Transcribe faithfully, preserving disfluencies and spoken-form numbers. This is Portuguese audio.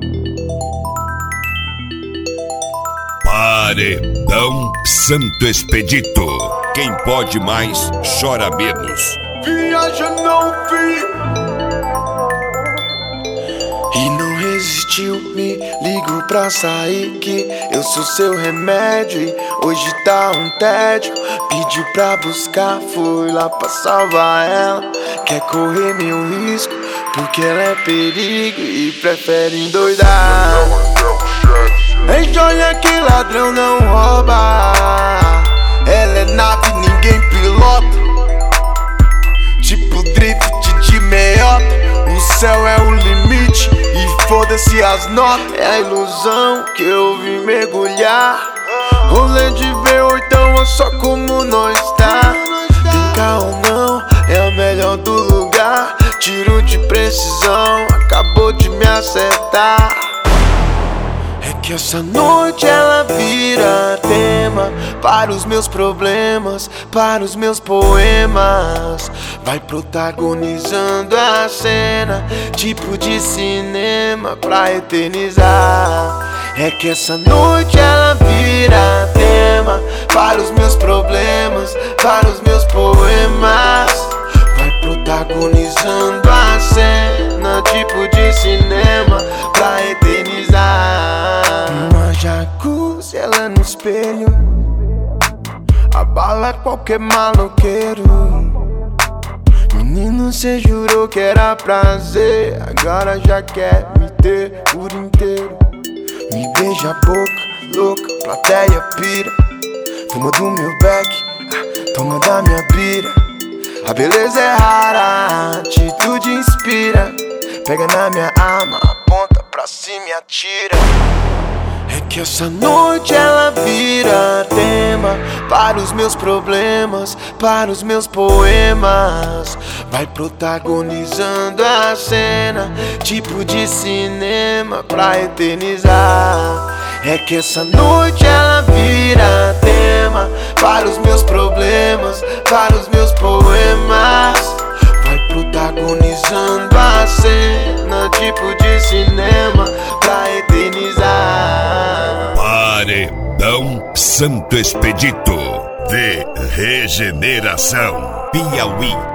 Paredão Santo Expedito. Quem pode mais, chora menos. Viaja não vi e não resistiu, me ligo pra sair que eu sou seu remédio e hoje tá um tédio. Pedi pra buscar, fui lá pra salvar ela. Quer correr meu risco, porque ela é perigo e prefere endoidar. Ei, joia que ladrão não rouba. Ela é nave, ninguém pilota. Tipo drift de meiota. O céu é o limite e foda-se as notas. É a ilusão que eu vim mergulhar. Rolê de V oito é só como nós tá. Tem carro ou não, é o melhor do lugar. Tiro de precisão, acabou de me acertar. É que essa noite ela vira tema para os meus problemas, para os meus poemas. Vai protagonizando a cena, tipo de cinema pra eternizar. É que essa noite ela vira tema para os meus problemas, para os meus poemas. Vai protagonizando a cena, tipo de cinema pra eternizar. Uma jacuzzi, ela no espelho, abala qualquer maloqueiro. Menino, cê jurou que era prazer, agora já quer me ter por inteiro. Me beija a boca, louca, plateia pira. Toma do meu beck, toma da minha pira. A beleza é rara, a atitude inspira. Pega na minha arma, aponta pra cima e atira. É que essa noite ela vira tema para os meus problemas, para os meus poemas. Vai protagonizando a cena, tipo de cinema pra eternizar. É que essa noite ela vira tema para os meus problemas, para os meus poemas. Vai protagonizando a cena, tipo de cinema pra eternizar. Paredão Santo Expedito de Regeneração, Piauí.